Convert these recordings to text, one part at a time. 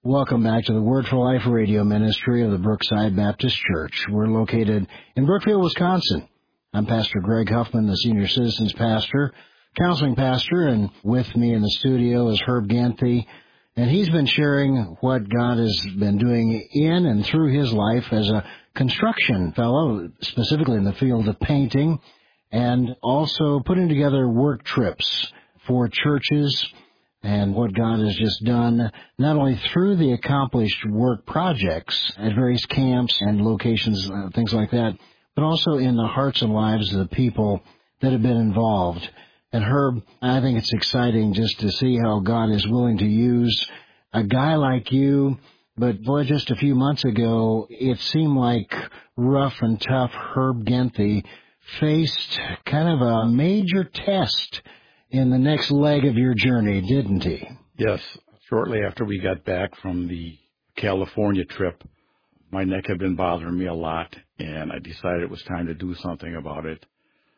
Welcome back to the Word for Life radio ministry of the Brookside Baptist Church. We're located in Brookfield, Wisconsin. I'm Pastor Greg Huffman, the Senior Citizens Pastor, Counseling Pastor, and with me in the studio is Herb Ganthe, and he's been sharing what God has been doing in and through his life as a construction fellow, specifically in the field of painting, and also putting together work trips for churches and what God has just done, not only through the accomplished work projects at various camps and locations, things like that, but also in the hearts and lives of the people that have been involved. And Herb, I think it's exciting just to see how God is willing to use a guy like you. But boy, just a few months ago, it seemed like rough and tough Herb Ganthe faced kind of a major test in the next leg of your journey, didn't he? Yes. Shortly after we got back from the California trip, my neck had been bothering me a lot, and I decided it was time to do something about it.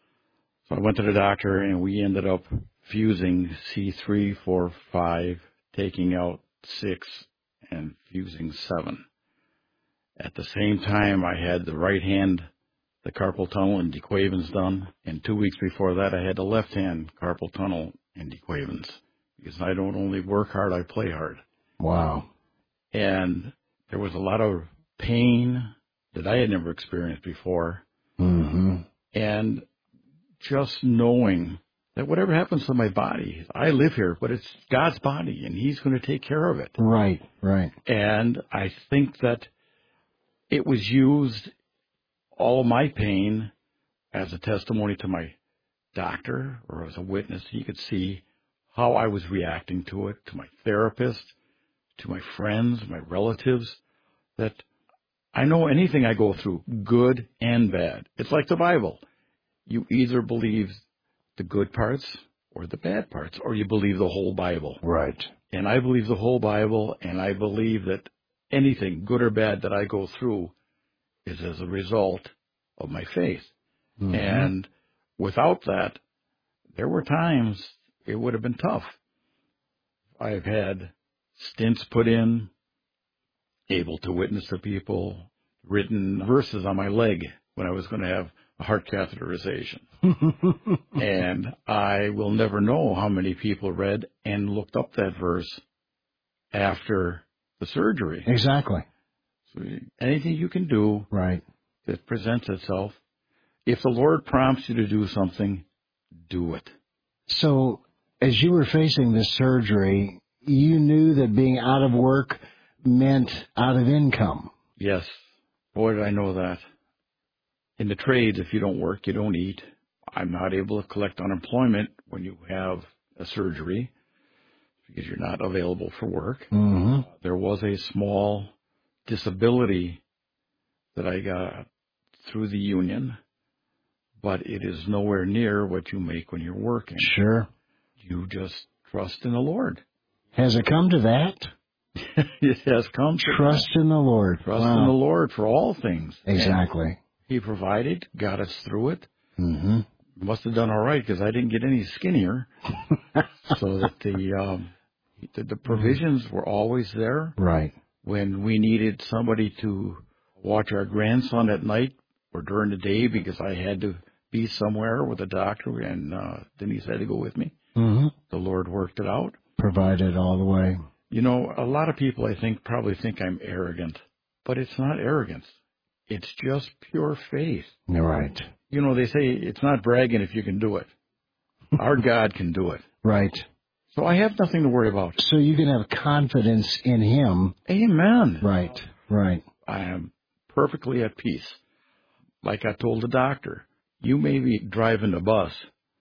So I went to the doctor, and we ended up fusing C3, 4, 5, taking out 6, and fusing 7. At the same time, I had the right hand, the carpal tunnel and dequavins done, and 2 weeks before that, I had the left hand carpal tunnel and dequavins, because I don't only work hard, I play hard. Wow. And there was a lot of pain that I had never experienced before. Mm-hmm. And just knowing that whatever happens to my body, I live here, but it's God's body, and He's going to take care of it. Right, right. And I think that it was used, all of my pain, as a testimony to my doctor or as a witness. He could see how I was reacting to it, to my therapist, to my friends, my relatives, that I know anything I go through, good and bad. It's like the Bible. You either believe the good parts or the bad parts, or you believe the whole Bible. Right. And I believe the whole Bible, and I believe that anything, good or bad, that I go through is as a result of my faith. Mm-hmm. And without that, there were times it would have been tough. I've had stints put in, able to witness to people, written verses on my leg when I was going to have a heart catheterization. And I will never know how many people read and looked up that verse after the surgery. Exactly. So anything you can do right. that presents itself, if the Lord prompts you to do something, do it. So as you were facing this surgery, you knew that being out of work meant out of income. Yes. Boy, did I know that. In the trades, if you don't work, you don't eat. I'm not able to collect unemployment when you have a surgery because you're not available for work. Mm-hmm. There was a small disability that I got through the union, but it is nowhere near what you make when you're working. Sure. You just trust in the Lord. Has it come to that? It has come to trust in the Lord. Trust in the Lord for all things. Exactly. And He provided, got us through it. Mm-hmm. Must have done all right because I didn't get any skinnier. So that the provisions were always there. Right. When we needed somebody to watch our grandson at night or during the day because I had to be somewhere with a doctor and Denise had to go with me. Mm-hmm. The Lord worked it out. Provided all the way. You know, a lot of people, I think, probably think I'm arrogant, but it's not arrogance. It's just pure faith. You're right. You know, they say it's not bragging if you can do it. Our God can do it. Right. So I have nothing to worry about. So you can have confidence in Him. Amen. Right, right. I am perfectly at peace. Like I told the doctor, you may be driving the bus,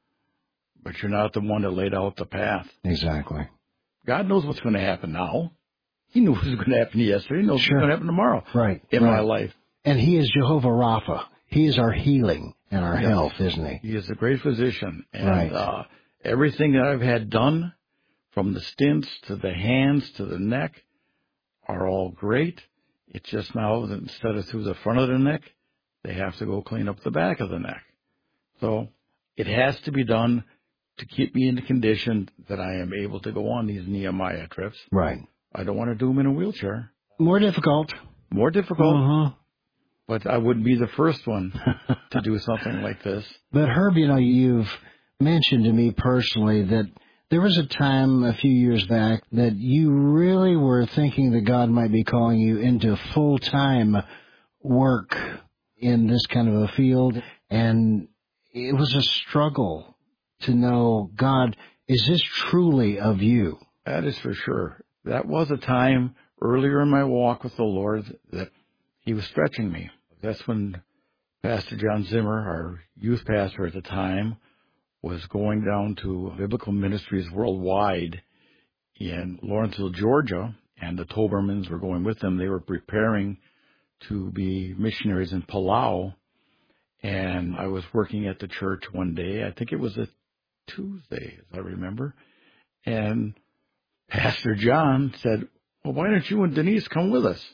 but you're not the one that laid out the path. Exactly. God knows what's going to happen now. He knew what was going to happen yesterday. He knows what's going to happen tomorrow. Right. In my life. And He is Jehovah Rapha. He is our healing and our health, isn't He? He is a great physician. And everything that I've had done, from the stints to the hands to the neck, are all great. It's just now that instead of through the front of the neck, they have to go clean up the back of the neck. So it has to be done to keep me in the condition that I am able to go on these Nehemiah trips. Right. I don't want to do him in a wheelchair. More difficult. More difficult. Uh-huh. But I wouldn't be the first one to do something like this. But Herb, you've mentioned to me personally that there was a time a few years back that you really were thinking that God might be calling you into full-time work in this kind of a field, and it was a struggle to know, God, is this truly of you? That is for sure. That was a time earlier in my walk with the Lord that he was stretching me. That's when Pastor John Zimmer, our youth pastor at the time, was going down to Biblical Ministries Worldwide in Lawrenceville, Georgia, and the Tobermans were going with them. They were preparing to be missionaries in Palau, and I was working at the church one day. I think it was a Tuesday, as I remember, and Pastor John said, well, why don't you and Denise come with us?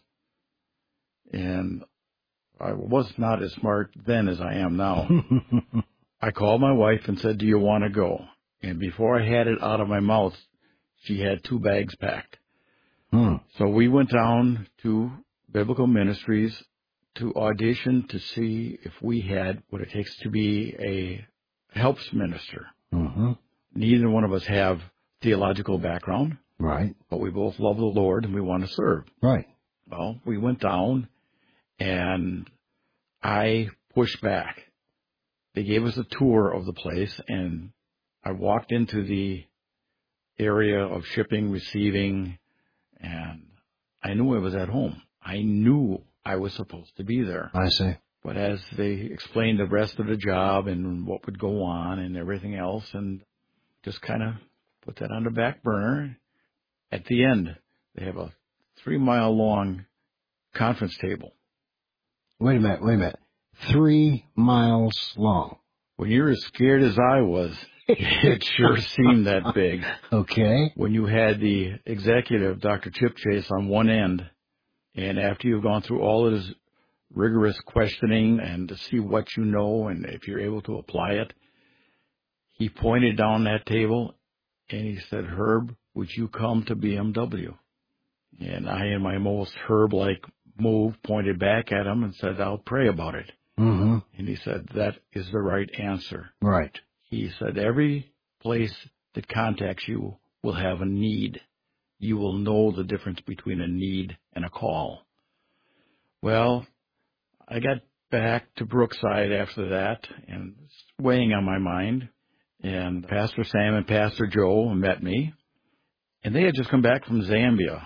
And I was not as smart then as I am now. I called my wife and said, do you want to go? And before I had it out of my mouth, she had 2 bags packed. So we went down to Biblical Ministries to audition to see if we had what it takes to be a helps minister. Neither one of us have theological background. Right. But we both love the Lord and we want to serve. Right. Well, we went down and I pushed back. They gave us a tour of the place, and I walked into the area of shipping, receiving, and I knew I was at home. I knew I was supposed to be there. I see. But as they explained the rest of the job and what would go on and everything else, and just kind of put that on the back burner. At the end, they have a 3-mile-long conference table. Wait a minute. 3 miles long. When you're as scared as I was, it sure seemed that big. Okay. When you had the executive, Dr. Chip Chase, on one end, and after you've gone through all of his rigorous questioning and to see what you know and if you're able to apply it, he pointed down that table and he said, Herb, would you come to BMW? And I, in my most Herb-like move, pointed back at him and said, I'll pray about it. And he said, that is the right answer. Right. He said, every place that contacts you will have a need. You will know the difference between a need and a call. Well, I got back to Brookside after that, and it was weighing on my mind. And Pastor Sam and Pastor Joe met me, and they had just come back from Zambia.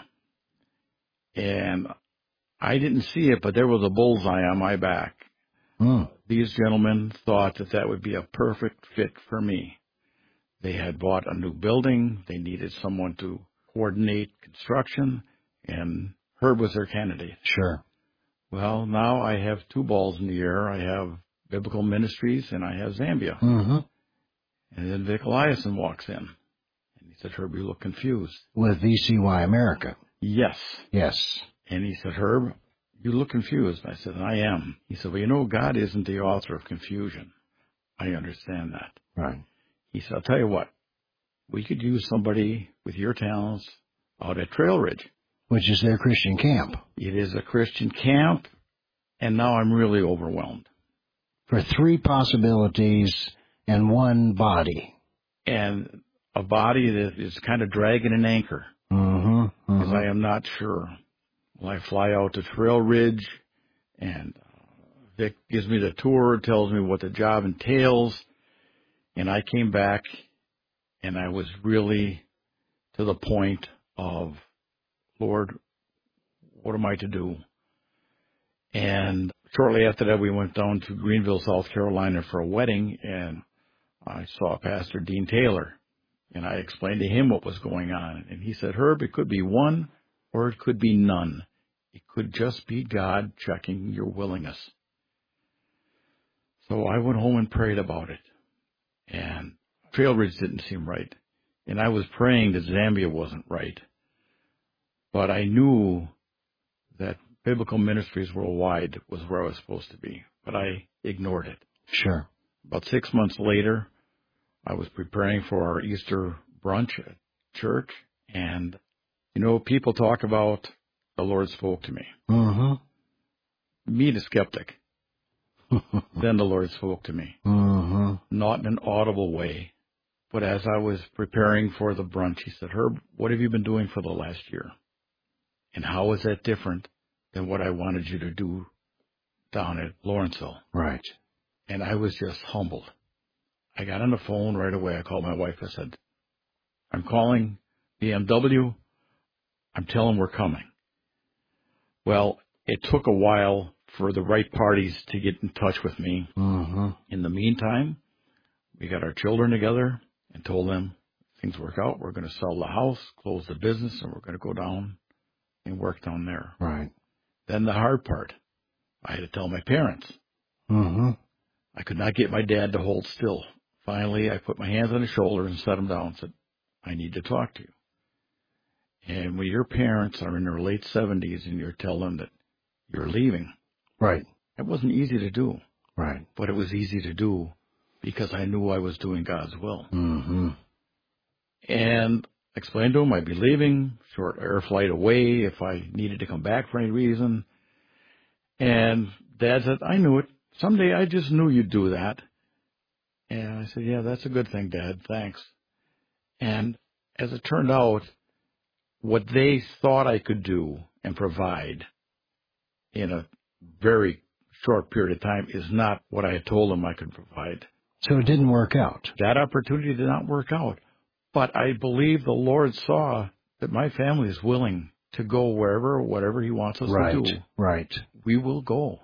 And I didn't see it, but there was a bullseye on my back. These gentlemen thought that would be a perfect fit for me. They had bought a new building. They needed someone to coordinate construction, and Herb was their candidate. Sure. Well, now I have 2 balls in the air. I have Biblical Ministries, and I have Zambia. And then Vic Eliason walks in, and he said, Herb, you look confused. with VCY America. Yes. Yes. And he said, Herb, you look confused. I said, I am. He said, well, God isn't the author of confusion. I understand that. Right. He said, I'll tell you what, we could use somebody with your talents out at Trail Ridge. Which is their Christian camp. It is a Christian camp, and now I'm really overwhelmed. For 3 possibilities and 1 body. And a body that is kind of dragging an anchor. Because I am not sure. Well, I fly out to Trail Ridge, and Vic gives me the tour, tells me what the job entails, and I came back, and I was really to the point of, Lord, what am I to do? And shortly after that, we went down to Greenville, South Carolina for a wedding, and I saw Pastor Dean Taylor, and I explained to him what was going on. And he said, Herb, it could be one or it could be none. It could just be God checking your willingness. So I went home and prayed about it. And Trail Ridge didn't seem right. And I was praying that Zambia wasn't right. But I knew that Biblical Ministries Worldwide was where I was supposed to be. But I ignored it. Sure. About 6 months later, I was preparing for our Easter brunch at church, and You know, people talk about the Lord spoke to me. Me, the skeptic. Then the Lord spoke to me. Not in an audible way, but as I was preparing for the brunch, he said, Herb, what have you been doing for the last year? And how is that different than what I wanted you to do down at Lawrenceville? Right. And I was just humbled. I got on the phone right away. I called my wife. I said, I'm calling BMW. I'm telling we're coming. Well, it took a while for the right parties to get in touch with me. In the meantime, we got our children together and told them, if things work out, we're going to sell the house, close the business, and we're going to go down and work down there. Right. Then the hard part, I had to tell my parents. I could not get my dad to hold still. Finally, I put my hands on his shoulders and set him down and said, I need to talk to you. And when your parents are in their late 70s and you tell them that you're leaving, right, it wasn't easy to do. Right. But it was easy to do because I knew I was doing God's will. And I explained to him I'd be leaving, short air flight away if I needed to come back for any reason. And Dad said, I knew it. Someday I just knew you'd do that. And I said, yeah, that's a good thing, Dad. Thanks. And as it turned out, what they thought I could do and provide in a very short period of time is not what I had told them I could provide. So it didn't work out. That opportunity did not work out. But I believe the Lord saw that my family is willing to go wherever, whatever he wants us to do. Right. We will go.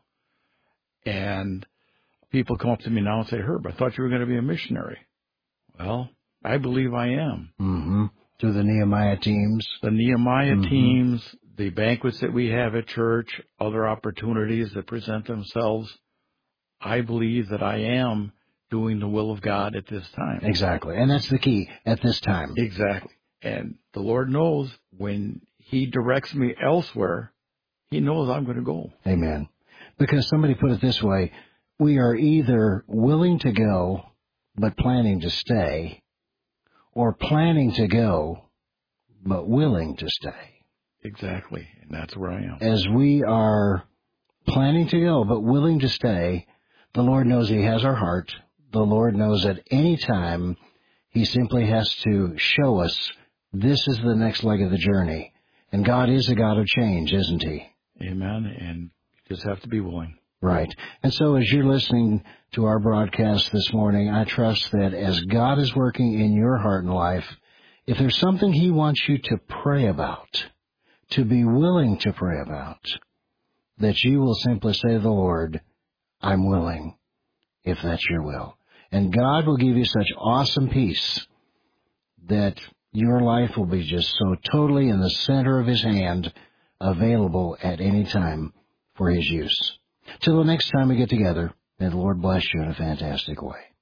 And people come up to me now and say, Herb, I thought you were going to be a missionary. Well, I believe I am. Through the Nehemiah teams. The Nehemiah teams, the banquets that we have at church, other opportunities that present themselves. I believe that I am doing the will of God at this time. Exactly. And that's the key, at this time. Exactly. And the Lord knows when he directs me elsewhere, he knows I'm going to go. Amen. Because somebody put it this way, we are either willing to go but planning to stay, or planning to go but willing to stay. Exactly. And that's where I am. As we are planning to go but willing to stay, the Lord knows he has our heart. The Lord knows at any time he simply has to show us this is the next leg of the journey. And God is a God of change, isn't he? Amen. And you just have to be willing. Right. And so as you're listening to our broadcast this morning, I trust that as God is working in your heart and life, if there's something he wants you to pray about, to be willing to pray about, that you will simply say to the Lord, I'm willing, if that's your will. And God will give you such awesome peace that your life will be just so totally in the center of his hand, available at any time for his use. Till the next time we get together, may the Lord bless you in a fantastic way.